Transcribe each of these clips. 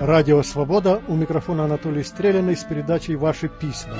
Радио «Свобода», у микрофона Анатолий Стрелянный с передачей «Ваши письма».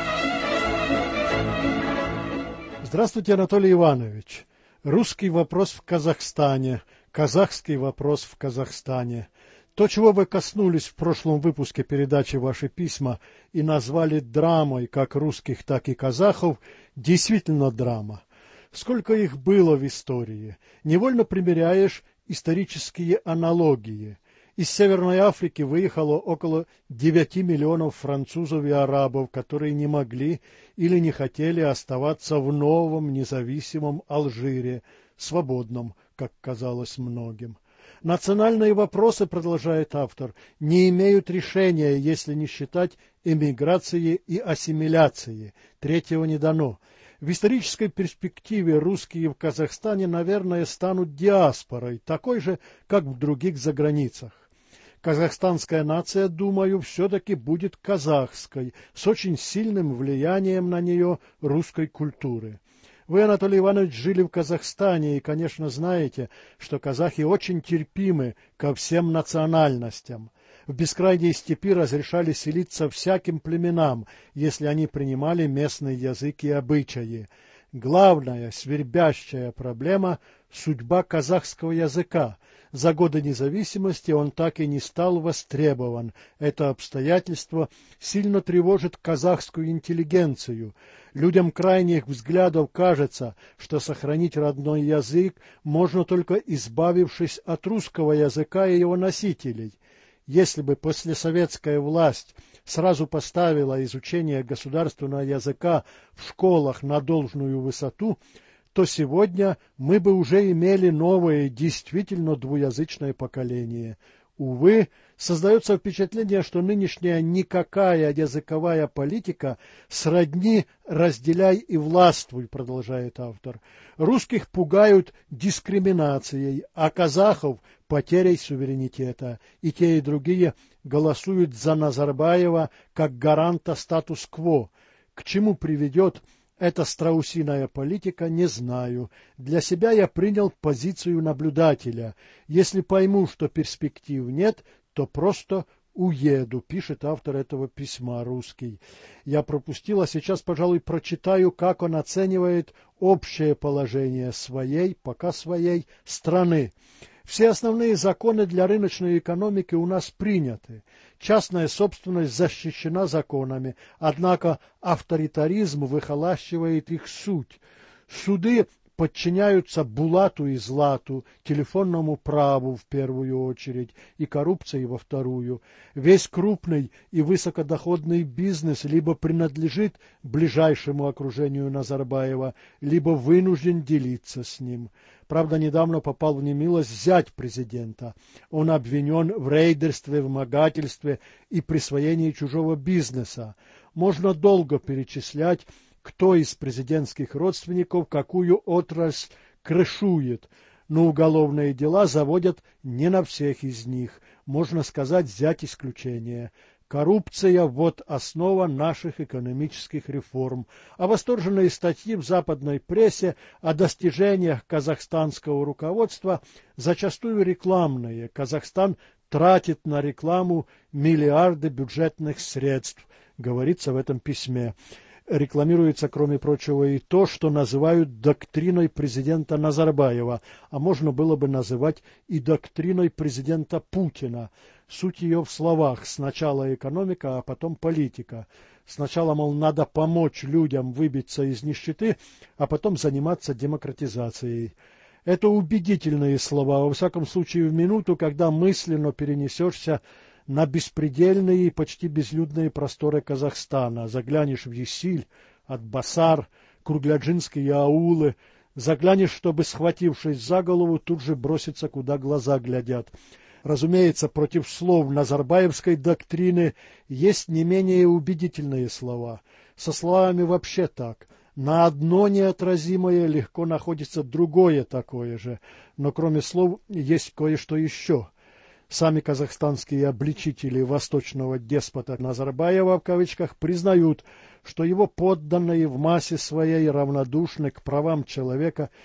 Здравствуйте, Анатолий Иванович. Русский вопрос в Казахстане, казахский вопрос в Казахстане. То, чего вы коснулись в прошлом выпуске передачи «Ваши письма» и назвали драмой как русских, так и казахов, действительно драма. Сколько их было в истории. Невольно примеряешь исторические аналогии. Из Северной Африки выехало около 9 миллионов французов и арабов, которые не могли или не хотели оставаться в новом независимом Алжире, свободном, как казалось многим. Национальные вопросы, продолжает автор, не имеют решения, если не считать эмиграции и ассимиляции. Третьего не дано. В исторической перспективе русские в Казахстане, наверное, станут диаспорой, такой же, как в других заграницах. Казахстанская нация, думаю, все-таки будет казахской, с очень сильным влиянием на нее русской культуры. Вы, Анатолий Иванович, жили в Казахстане и, конечно, знаете, что казахи очень терпимы ко всем национальностям. В бескрайней степи разрешали селиться всяким племенам, если они принимали местный язык и обычаи. Главная, свербящая проблема – судьба казахского языка. За годы независимости он так и не стал востребован. Это обстоятельство сильно тревожит казахскую интеллигенцию. Людям крайних взглядов кажется, что сохранить родной язык можно только избавившись от русского языка и его носителей. Если бы послесоветская власть сразу поставила изучение государственного языка в школах на должную высоту, то сегодня мы бы уже имели новое, действительно двуязычное поколение. Увы, создается впечатление, что нынешняя никакая языковая политика сродни «разделяй и властвуй», продолжает автор. Русских пугают дискриминацией, а казахов – потерей суверенитета. И те, и другие голосуют за Назарбаева как гаранта статус-кво. К чему приведет эта страусиная политика, не знаю. Для себя я принял позицию наблюдателя. Если пойму, что перспектив нет, то просто уеду, пишет автор этого письма, русский. Я пропустил, а сейчас, пожалуй, прочитаю, как он оценивает общее положение пока своей страны. Все основные законы для рыночной экономики у нас приняты. Частная собственность защищена законами, однако авторитаризм выхолащивает их суть. Суды подчиняются булату и злату, телефонному праву в первую очередь и коррупции во вторую. Весь крупный и высокодоходный бизнес либо принадлежит ближайшему окружению Назарбаева, либо вынужден делиться с ним. Правда, недавно попал в немилость зять президента. Он обвинен в рейдерстве, вымогательстве и присвоении чужого бизнеса. Можно долго перечислять, кто из президентских родственников какую отрасль крышует, но уголовные дела заводят не на всех из них. Можно сказать, взять исключение. Коррупция – вот основа наших экономических реформ. А восторженные статьи в западной прессе о достижениях казахстанского руководства зачастую рекламные. Казахстан тратит на рекламу миллиарды бюджетных средств, говорится в этом письме. Рекламируется, кроме прочего, и то, что называют доктриной президента Назарбаева, а можно было бы называть и доктриной президента Путина. Суть ее в словах: сначала экономика, а потом политика. Сначала, мол, надо помочь людям выбиться из нищеты, а потом заниматься демократизацией. Это убедительные слова, во всяком случае в минуту, когда мысленно перенесешься на беспредельные и почти безлюдные просторы Казахстана. Заглянешь в Есиль, Атбасар, кругляджинские аулы, заглянешь, чтобы, схватившись за голову, тут же броситься, куда глаза глядят. Разумеется, против слов назарбаевской доктрины есть не менее убедительные слова. Со словами вообще так. На одно неотразимое легко находится другое такое же, но кроме слов есть кое-что еще. Сами казахстанские обличители восточного деспота Назарбаева в кавычках признают, что его подданные в массе своей равнодушны к правам человека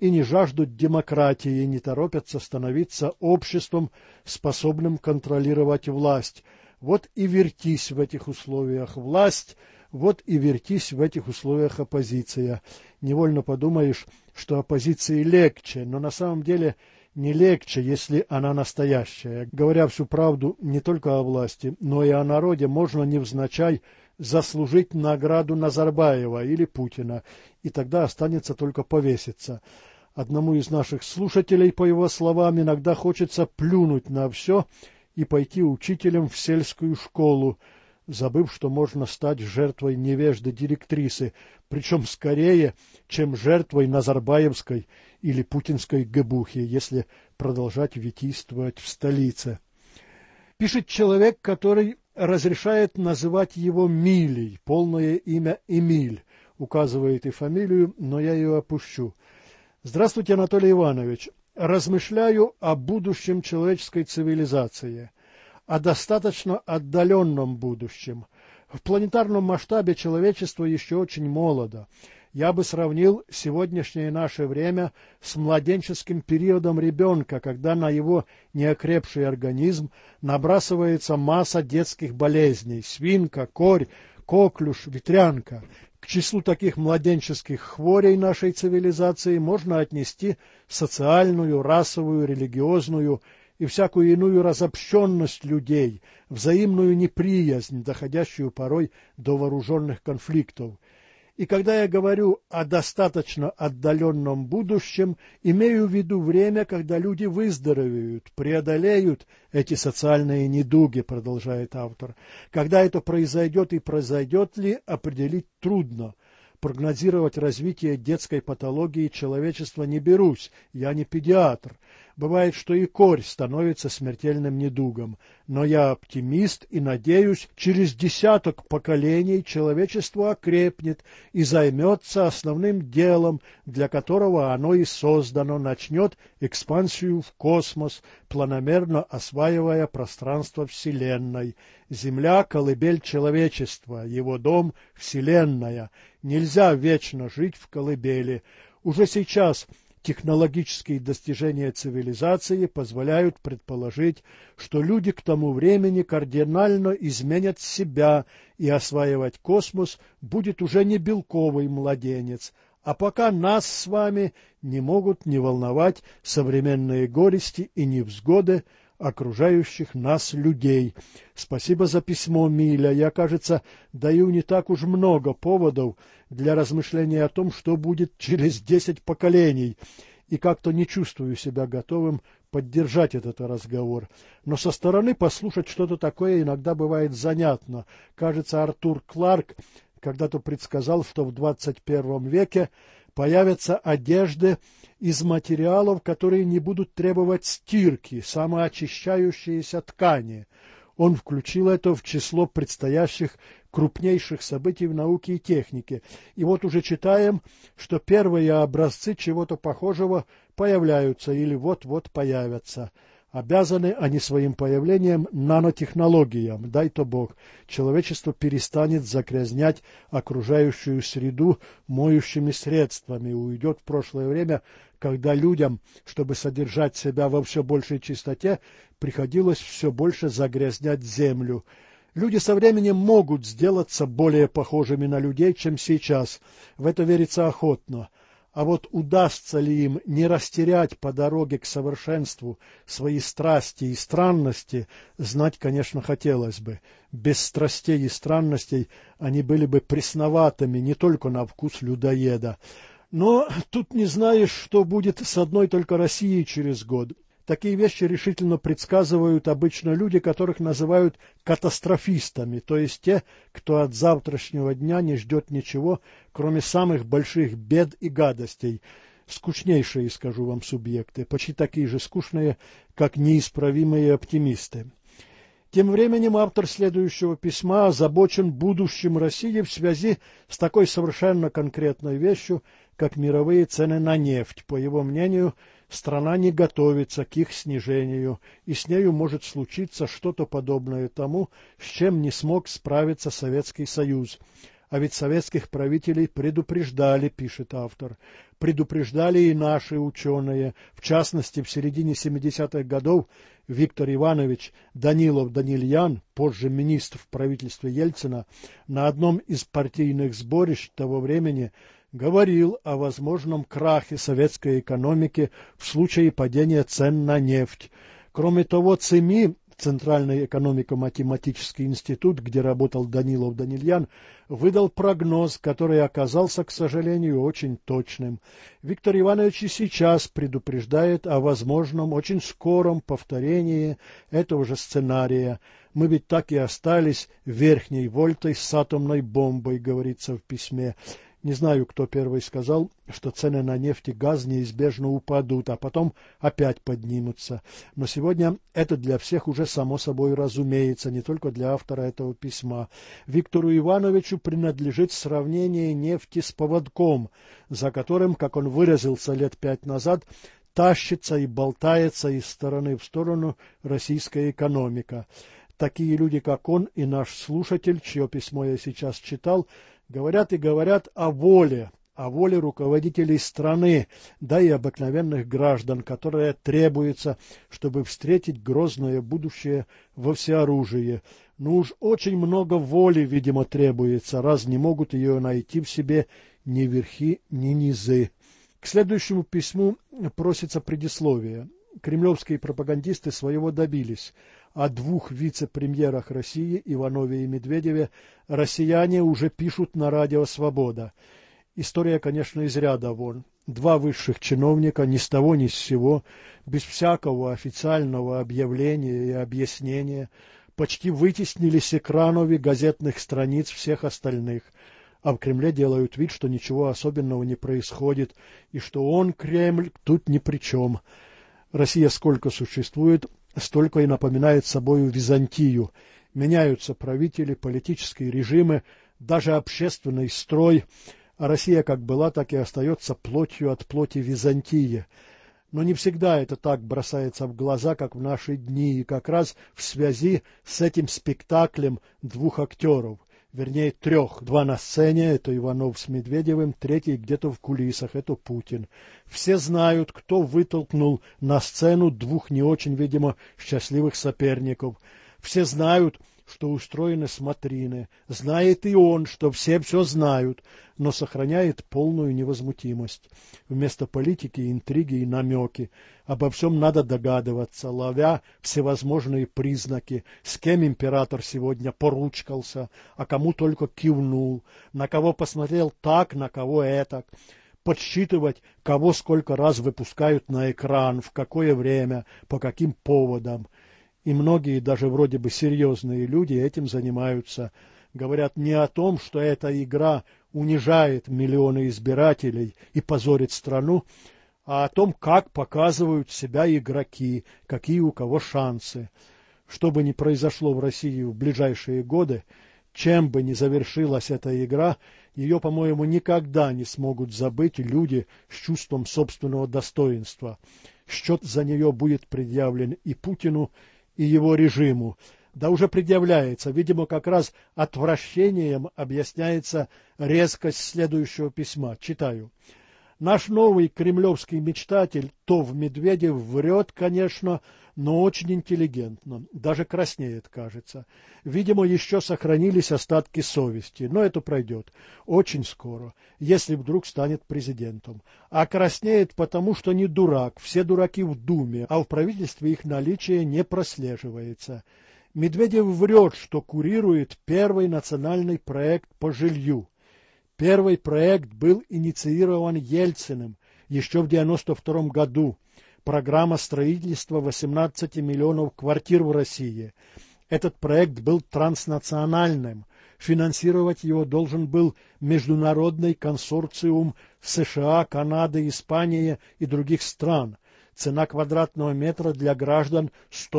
и не жаждут демократии, не торопятся становиться обществом, способным контролировать власть. Вот и вертись в этих условиях власть, вот и вертись в этих условиях оппозиция. Невольно подумаешь, что оппозиции легче, но на самом деле не легче, если она настоящая. Говоря всю правду не только о власти, но и о народе, можно невзначай заслужить награду Назарбаева или Путина, и тогда останется только повеситься. Одному из наших слушателей, по его словам, иногда хочется плюнуть на все и пойти учителем в сельскую школу, забыв, что можно стать жертвой невежды директрисы, причем скорее, чем жертвой назарбаевской или путинской гэбухи, если продолжать витийствовать в столице. Пишет человек, который разрешает называть его Милей, полное имя Эмиль, указывает и фамилию, но я ее опущу. Здравствуйте, Анатолий Иванович. Размышляю о будущем человеческой цивилизации, о достаточно отдаленном будущем. В планетарном масштабе человечество еще очень молодо. Я бы сравнил сегодняшнее наше время с младенческим периодом ребенка, когда на его неокрепший организм набрасывается масса детских болезней – свинка, корь, коклюш, ветрянка. К числу таких младенческих хворей нашей цивилизации можно отнести социальную, расовую, религиозную и всякую иную разобщенность людей, взаимную неприязнь, доходящую порой до вооруженных конфликтов. И когда я говорю о достаточно отдаленном будущем, имею в виду время, когда люди выздоровеют, преодолеют эти социальные недуги, продолжает автор. Когда это произойдет и произойдет ли, определить трудно. Прогнозировать развитие детской патологии человечества не берусь, я не педиатр. Бывает, что и корь становится смертельным недугом. Но я оптимист и надеюсь, через десяток поколений человечество окрепнет и займется основным делом, для которого оно и создано, начнет экспансию в космос, планомерно осваивая пространство Вселенной. Земля — колыбель человечества, его дом — Вселенная. Нельзя вечно жить в колыбели. Уже сейчас технологические достижения цивилизации позволяют предположить, что люди к тому времени кардинально изменят себя, и осваивать космос будет уже не белковый младенец. А пока нас с вами не могут не волновать современные горести и невзгоды окружающих нас людей. Спасибо за письмо, Миля. Я, кажется, даю не так уж много поводов для размышления о том, что будет через 10 поколений, и как-то не чувствую себя готовым поддержать этот разговор. Но со стороны послушать что-то такое иногда бывает занятно. Кажется, Артур Кларк когда-то предсказал, что в 21 веке появятся одежды из материалов, которые не будут требовать стирки, самоочищающиеся ткани. Он включил это в число предстоящих крупнейших событий в науке и технике. И вот уже читаем, что первые образцы чего-то похожего появляются или вот-вот появятся. Обязаны они своим появлением нанотехнологиям. Дай-то Бог, человечество перестанет загрязнять окружающую среду моющими средствами, уйдет в прошлое время, когда людям, чтобы содержать себя во все большей чистоте, приходилось все больше загрязнять землю. Люди со временем могут сделаться более похожими на людей, чем сейчас. В это верится охотно. А вот удастся ли им не растерять по дороге к совершенству свои страсти и странности, знать, конечно, хотелось бы. Без страстей и странностей они были бы пресноватыми не только на вкус людоеда. Но тут не знаешь, что будет с одной только Россией через год. Такие вещи решительно предсказывают обычно люди, которых называют катастрофистами, то есть те, кто от завтрашнего дня не ждет ничего, кроме самых больших бед и гадостей. Скучнейшие, скажу вам, субъекты, почти такие же скучные, как неисправимые оптимисты. Тем временем автор следующего письма озабочен будущим России в связи с такой совершенно конкретной вещью, как мировые цены на нефть. По его мнению, страна не готовится к их снижению, и с нею может случиться что-то подобное тому, с чем не смог справиться Советский Союз. А ведь советских правителей предупреждали, пишет автор. Предупреждали и наши ученые. В частности, в середине 70-х годов Виктор Иванович Данилов-Данильян, позже министр в правительстве Ельцина, на одном из партийных сборищ того времени говорил о возможном крахе советской экономики в случае падения цен на нефть. Кроме того, ЦИМИ, Центральный экономико-математический институт, где работал Данилов-Данильян, выдал прогноз, который оказался, к сожалению, очень точным. Виктор Иванович и сейчас предупреждает о возможном, очень скором повторении этого же сценария. Мы ведь так и остались верхней вольтой с атомной бомбой, говорится в письме. Не знаю, кто первый сказал, что цены на нефть и газ неизбежно упадут, а потом опять поднимутся. Но сегодня это для всех уже само собой разумеется, не только для автора этого письма. Виктору Ивановичу принадлежит сравнение нефти с поводком, за которым, как он выразился лет 5 назад, тащится и болтается из стороны в сторону российская экономика. Такие люди, как он и наш слушатель, чье письмо я сейчас читал, говорят и говорят о воле руководителей страны, да и обыкновенных граждан, которая требуется, чтобы встретить грозное будущее во всеоружии. Но уж очень много воли, видимо, требуется, раз не могут ее найти в себе ни верхи, ни низы. К следующему письму просится предисловие. Кремлевские пропагандисты своего добились. О двух вице-премьерах России, Иванове и Медведеве, россияне уже пишут на радио «Свобода». История, конечно, из ряда вон. Два высших чиновника ни с того ни с сего, без всякого официального объявления и объяснения, почти вытеснили с экранов и газетных страниц всех остальных, а в Кремле делают вид, что ничего особенного не происходит, и что он, Кремль, тут ни при чем. Россия сколько существует, столько и напоминает собою Византию. Меняются правители, политические режимы, даже общественный строй, а Россия как была, так и остается плотью от плоти Византии. Но не всегда это так бросается в глаза, как в наши дни, и как раз в связи с этим спектаклем двух актеров. Вернее, трех. Два на сцене, это Иванов с Медведевым, третий где-то в кулисах, это Путин. Все знают, кто вытолкнул на сцену двух не очень, видимо, счастливых соперников. Все знают, что устроены смотрины. Знает и он, что все знают, но сохраняет полную невозмутимость. Вместо политики интриги и намеки. Обо всем надо догадываться, ловя всевозможные признаки, с кем император сегодня поручкался, а кому только кивнул, на кого посмотрел так, на кого этак. Подсчитывать, кого сколько раз выпускают на экран, в какое время, по каким поводам. И многие, даже вроде бы серьезные люди, этим занимаются. Говорят не о том, что эта игра унижает миллионы избирателей и позорит страну, а о том, как показывают себя игроки, какие у кого шансы. Что бы ни произошло в России в ближайшие годы, чем бы ни завершилась эта игра, ее, по-моему, никогда не смогут забыть люди с чувством собственного достоинства. Счет за нее будет предъявлен и Путину, и его режиму. Да уже предъявляется, видимо, как раз отвращением объясняется резкость следующего письма. Читаю. Наш новый кремлевский мечтатель Тов Медведев врет, конечно, но очень интеллигентно, даже краснеет, кажется. Видимо, еще сохранились остатки совести, но это пройдет очень скоро, если вдруг станет президентом. А краснеет потому, что не дурак, все дураки в Думе, а в правительстве их наличие не прослеживается. Медведев врет, что курирует первый национальный проект по жилью. Первый проект был инициирован Ельциным еще в 1992 году. Программа строительства 18 миллионов квартир в России. Этот проект был транснациональным. Финансировать его должен был международный консорциум США, Канады, Испании и других стран. Цена квадратного метра для граждан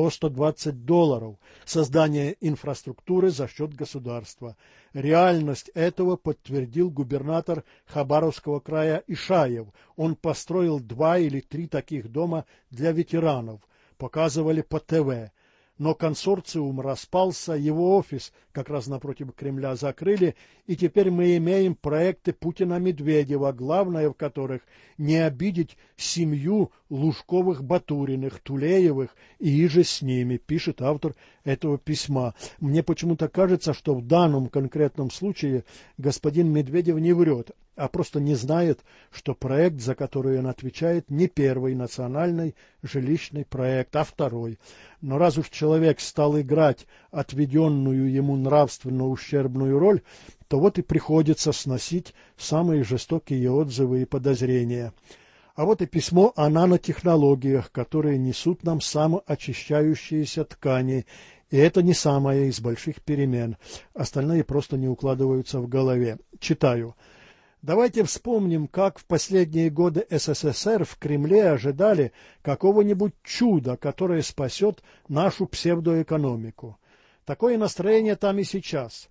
$100–120. Создание инфраструктуры за счет государства. Реальность этого подтвердил губернатор Хабаровского края Ишаев. Он построил 2 или 3 таких дома для ветеранов. Показывали по ТВ. но консорциум распался, его офис как раз напротив Кремля закрыли, и теперь мы имеем проекты Путина-Медведева, главное в которых не обидеть семью Лужковых-Батуриных, Тулеевых и иже с ними, пишет автор этого письма. Мне почему-то кажется, что в данном конкретном случае господин Медведев не врет, а просто не знает, что проект, за который он отвечает, не первый национальный жилищный проект, а второй. Но раз уж человек стал играть отведенную ему нравственно ущербную роль, то вот и приходится сносить самые жестокие отзывы и подозрения. А вот и письмо о нанотехнологиях, которые несут нам самоочищающиеся ткани. И это не самое из больших перемен. Остальные просто не укладываются в голове. Читаю. Давайте вспомним, как в последние годы СССР в Кремле ожидали какого-нибудь чуда, которое спасет нашу псевдоэкономику. Такое настроение там и сейчас.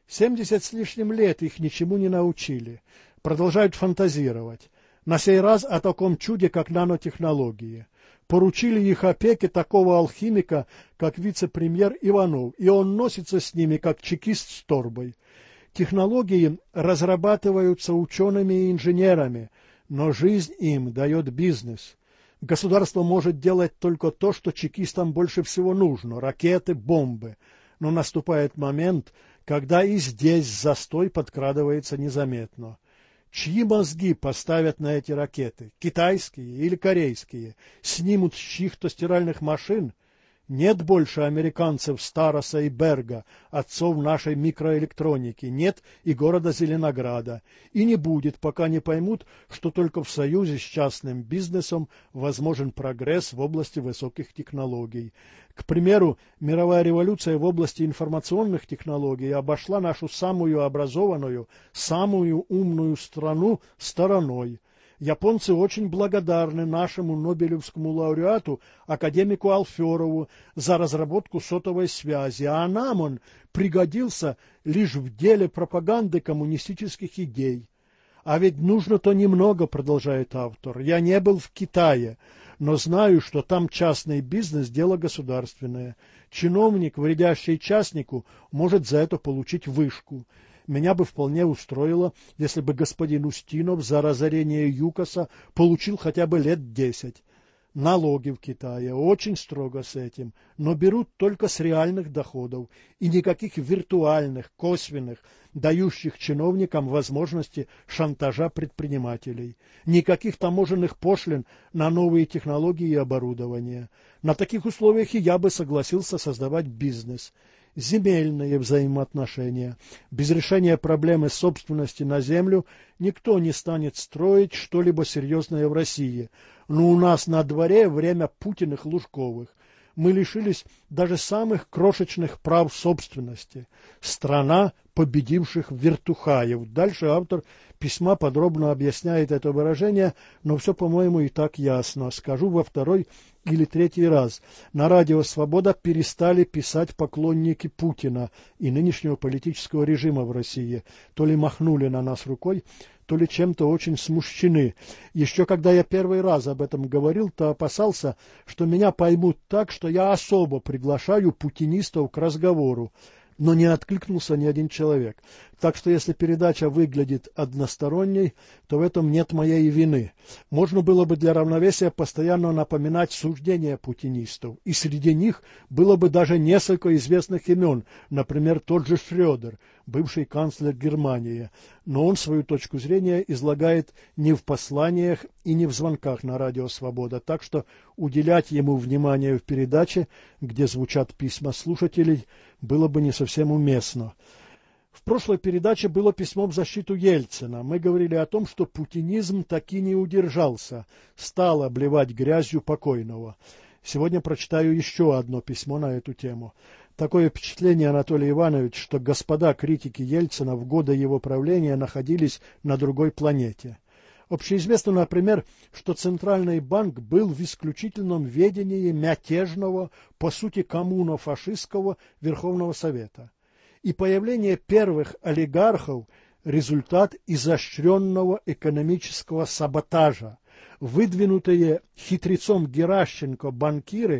70 с лишним лет их ничему не научили. Продолжают фантазировать. На сей раз о таком чуде, как нанотехнологии. Поручили их опеке такого алхимика, как вице-премьер Иванов, и он носится с ними, как чекист с торбой. Технологии разрабатываются учеными и инженерами, но жизнь им дает бизнес. Государство может делать только то, что чекистам больше всего нужно – ракеты, бомбы. Но наступает момент, когда и здесь застой подкрадывается незаметно. Чьи мозги поставят на эти ракеты? Китайские или корейские? Снимут с чьих-то стиральных машин? Нет больше американцев Староса и Берга, отцов нашей микроэлектроники, нет и города Зеленограда. И не будет, пока не поймут, что только в союзе с частным бизнесом возможен прогресс в области высоких технологий. К примеру, мировая революция в области информационных технологий обошла нашу самую образованную, самую умную страну стороной. Японцы очень благодарны нашему Нобелевскому лауреату, академику Алферову, за разработку сотовой связи, а нам он пригодился лишь в деле пропаганды коммунистических идей. А ведь нужно-то немного, продолжает автор. Я не был в Китае, но знаю, что там частный бизнес – дело государственное. Чиновник, вредящий частнику, может за это получить вышку. Меня бы вполне устроило, если бы господин Устинов за разорение ЮКОСа получил хотя бы лет 10. Налоги в Китае очень строго с этим, но берут только с реальных доходов и никаких виртуальных, косвенных, дающих чиновникам возможности шантажа предпринимателей. Никаких таможенных пошлин на новые технологии и оборудование. На таких условиях и я бы согласился создавать бизнес. Земельные взаимоотношения. Без решения проблемы собственности на землю никто не станет строить что-либо серьезное в России. Но у нас на дворе время Путиных-Лужковых. Мы лишились даже самых крошечных прав собственности. Страна победивших вертухаев. Дальше автор письма подробно объясняет это выражение, но все, по-моему, и так ясно. Скажу во второй или третий раз. На радио «Свобода» перестали писать поклонники Путина и нынешнего политического режима в России. То ли махнули на нас рукой, то ли чем-то очень смущены. Еще когда я первый раз об этом говорил, то опасался, что меня поймут так, что я особо приглашаю путинистов к разговору. Но не откликнулся ни один человек. Так что если передача выглядит односторонней, то в этом нет моей вины. Можно было бы для равновесия постоянно напоминать суждения путинистов, и среди них было бы даже несколько известных имен, например, тот же Шрёдер, бывший канцлер Германии. Но он свою точку зрения излагает не в посланиях и не в звонках на радио «Свобода», так что уделять ему внимание в передаче, где звучат письма слушателей, было бы не совсем уместно. В прошлой передаче было письмо в защиту Ельцина. Мы говорили о том, что путинизм таки не удержался, стал обливать грязью покойного. Сегодня прочитаю еще одно письмо на эту тему. Такое впечатление, Анатолий Иванович, что господа критики Ельцина в годы его правления находились на другой планете. Общеизвестно, например, что Центральный банк был в исключительном ведении мятежного, по сути коммуно-фашистского Верховного Совета. И появление первых олигархов – результат изощренного экономического саботажа. Выдвинутые хитрецом Геращенко банкиры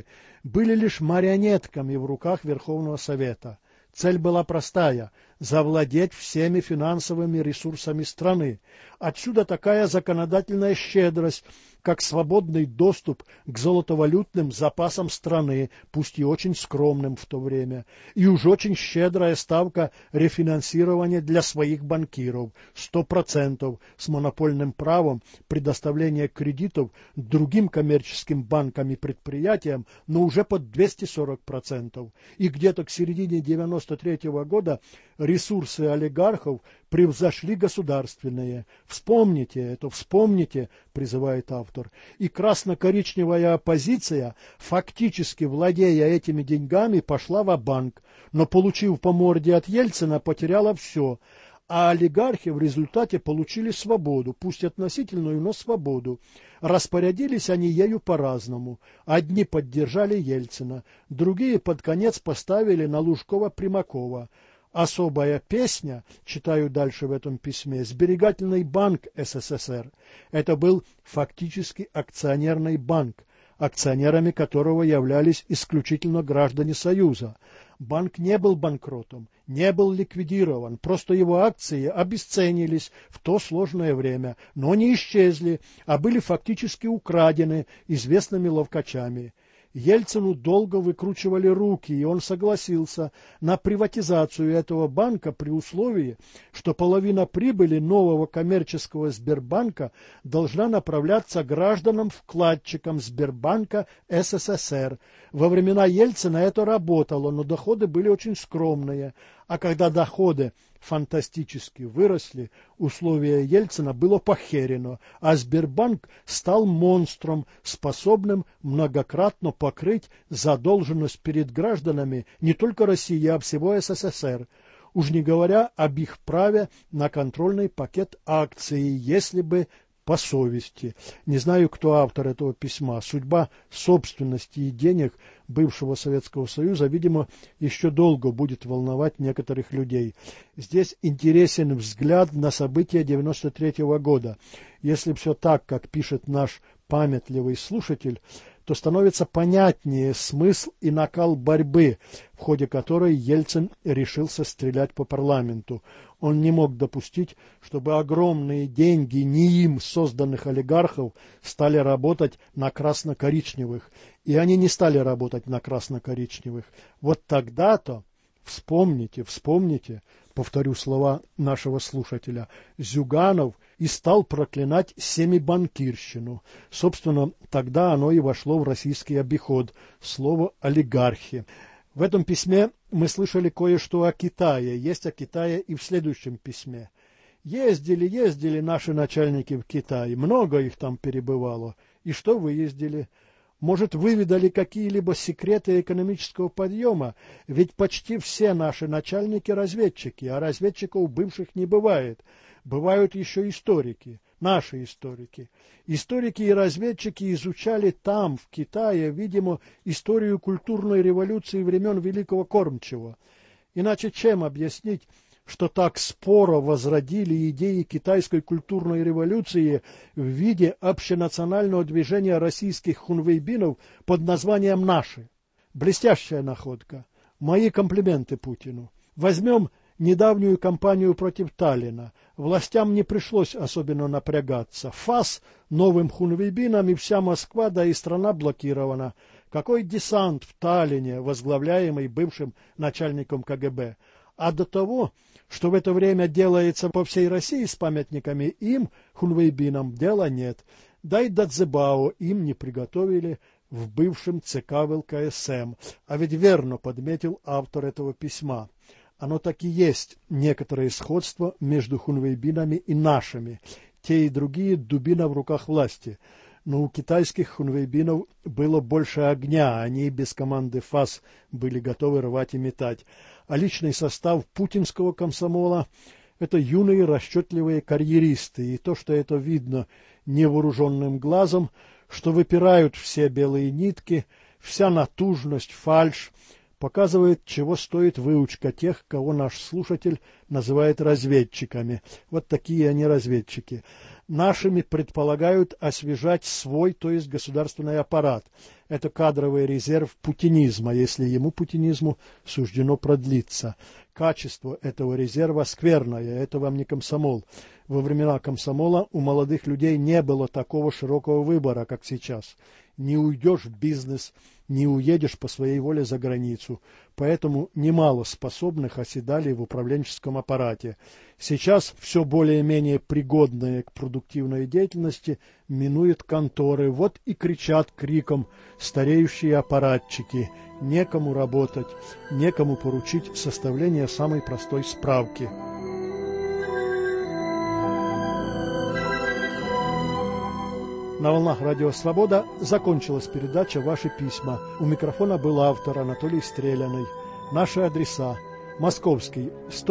были лишь марионетками в руках Верховного Совета. Цель была простая – завладеть всеми финансовыми ресурсами страны. Отсюда такая законодательная щедрость, как свободный доступ к золотовалютным запасам страны, пусть и очень скромным в то время, и уж очень щедрая ставка рефинансирования для своих банкиров – 100% с монопольным правом предоставления кредитов другим коммерческим банкам и предприятиям, но уже под 240%. И где-то к середине 1993 года ресурсы олигархов превзошли государственные. Вспомните это, вспомните, призывает автор. И красно-коричневая оппозиция, фактически владея этими деньгами, пошла ва-банк, но, получив по морде от Ельцина, потеряла все. А олигархи в результате получили свободу, пусть относительную, но свободу. Распорядились они ею по-разному. Одни поддержали Ельцина, другие под конец поставили на Лужкова-Примакова. Особая песня, читаю дальше в этом письме, Сберегательный банк СССР. Это был фактически акционерный банк, акционерами которого являлись исключительно граждане Союза. Банк не был банкротом, не был ликвидирован, просто его акции обесценились в то сложное время, но не исчезли, а были фактически украдены известными ловкачами. Ельцину долго выкручивали руки, и он согласился на приватизацию этого банка при условии, что половина прибыли нового коммерческого Сбербанка должна направляться гражданам-вкладчикам Сбербанка СССР. Во времена Ельцина это работало, но доходы были очень скромные. А когда доходы фантастически выросли, условие Ельцина было похерено, а Сбербанк стал монстром, способным многократно покрыть задолженность перед гражданами не только России, а всего СССР. Уж не говоря об их праве на контрольный пакет акций, если бы по совести. Не знаю, кто автор этого письма. Судьба собственности и денег бывшего Советского Союза, видимо, еще долго будет волновать некоторых людей. Здесь интересен взгляд на события 1993 года. Если все так, как пишет наш памятливый слушатель, то становится понятнее смысл и накал борьбы, в ходе которой Ельцин решился стрелять по парламенту. Он не мог допустить, чтобы огромные деньги не им созданных олигархов стали работать на красно-коричневых, и они не стали работать на красно-коричневых. Вот тогда-то, вспомните, повторю слова нашего слушателя, Зюганов и стал проклинать семибанкирщину. Собственно, тогда оно и вошло в российский обиход, слово «олигархи». В этом письме мы слышали кое-что о Китае, есть о Китае и в следующем письме. Ездили наши начальники в Китай, много их там перебывало. И что выездили? Может, выведали какие-либо секреты экономического подъема? Ведь почти все наши начальники разведчики, а разведчиков бывших не бывает. Бывают еще историки, наши историки. Историки и разведчики изучали там, в Китае, видимо, историю культурной революции времен Великого Кормчего. Иначе чем объяснить, что так споро возродили идеи китайской культурной революции в виде общенационального движения российских хунвейбинов под названием «Наши». Блестящая находка. Мои комплименты Путину. Возьмем недавнюю кампанию против Таллина. Властям не пришлось особенно напрягаться. ФАС новым хунвейбинам и вся Москва, да и страна блокирована. Какой десант в Таллине, возглавляемый бывшим начальником КГБ. А до того, что в это время делается по всей России с памятниками, им, хунвейбинам, дела нет. Да и Дацзебао им не приготовили в бывшем ЦК ВЛКСМ. А ведь верно подметил автор этого письма. Оно так и есть некоторое сходство между хунвейбинами и нашими. Те и другие дубина в руках власти. Но у китайских хунвейбинов было больше огня, они без команды ФАС были готовы рвать и метать. А личный состав путинского комсомола – это юные расчетливые карьеристы, и то, что это видно невооруженным глазом, что выпирают все белые нитки, вся натужность, фальшь, показывает, чего стоит выучка тех, кого наш слушатель называет разведчиками. Вот такие они разведчики. Нашими предполагают освежать свой, то есть государственный аппарат. Это кадровый резерв путинизма, если ему, путинизму, суждено продлиться. Качество этого резерва скверное, это вам не комсомол. Во времена комсомола у молодых людей не было такого широкого выбора, как сейчас. Не уйдешь в бизнес, не уедешь по своей воле за границу. Поэтому немало способных оседали в управленческом аппарате. Сейчас все более-менее пригодное к продуктивной деятельности минует конторы. Вот и кричат криком стареющие аппаратчики. Некому работать, некому поручить составление самой простой справки. На волнах Радио Свобода закончилась передача «Ваши письма». У микрофона был автор Анатолий Стреляный. Наши адреса: Московский,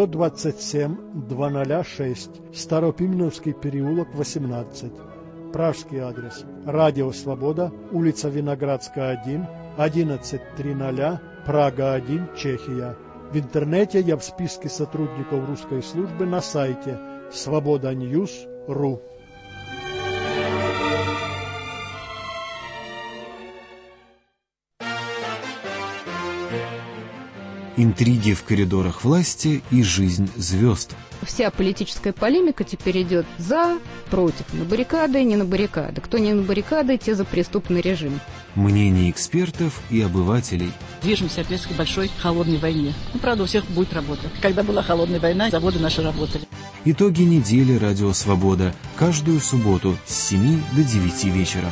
127-206, Старопименовский переулок, 18. Пражский адрес: Радио Свобода, улица Виноградская, 1, 1100, Прага, 1, Чехия. В интернете я в списке сотрудников русской службы на сайте svoboda.news.ru. Интриги в коридорах власти и жизнь звезд. Вся политическая полемика теперь идет за, против, на баррикады, не на баррикады. Кто не на баррикады, те за преступный режим. Мнения экспертов и обывателей. Движемся опять к большой холодной войне. Правда, у всех будет работа. Когда была холодная война, заводы наши работали. Итоги недели «Радио Свобода». Каждую субботу с 7 до 9 вечера.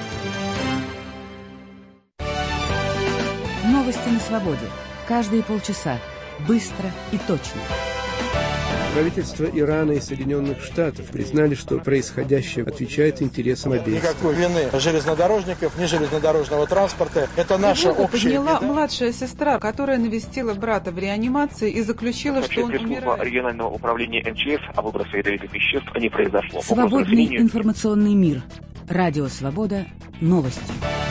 Новости на свободе. Каждые полчаса. Быстро и точно. Правительства Ирана и Соединенных Штатов признали, что происходящее отвечает интересам обеих. Никакой вины железнодорожников, ни железнодорожного транспорта. Это наша общая подняла беда. Младшая сестра, которая навестила брата в реанимации и заключила, что он умирает. Регионального управления МЧС о выбросе ядовитых веществ не произошло. Свободный информационный мир. Радио Свобода. Новости.